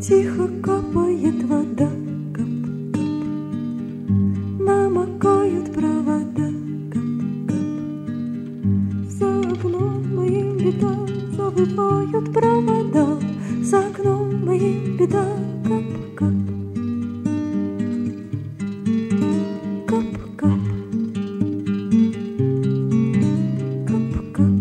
Тихо капает вода, кап-кап. Намокают провода, кап-кап. За окном моим беда, завывают провода. За окном моим беда, кап-кап. Кап-кап. Кап-кап.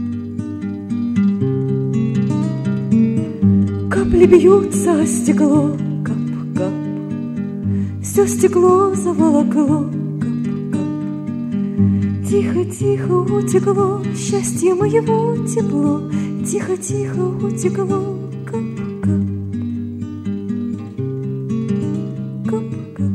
Капли бьются о стекло, кап-кап. Все стекло заволокло, кап-кап. Тихо-тихо утекло счастье моего тепло. Тихо-тихо утекло, кап-кап. Кап-кап.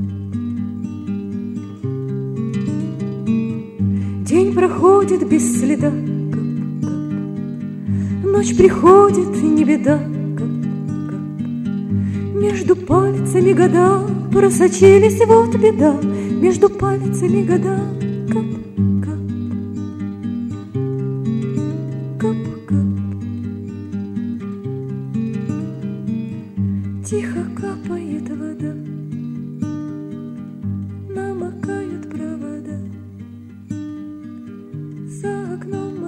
День проходит без следа, кап-кап. Ночь приходит, не беда, кап-кап. Между пальцами года просочились, вот беда. Между пальцами года, кап-кап. Кап-кап. Тихо капает вода, намокают провода. За окном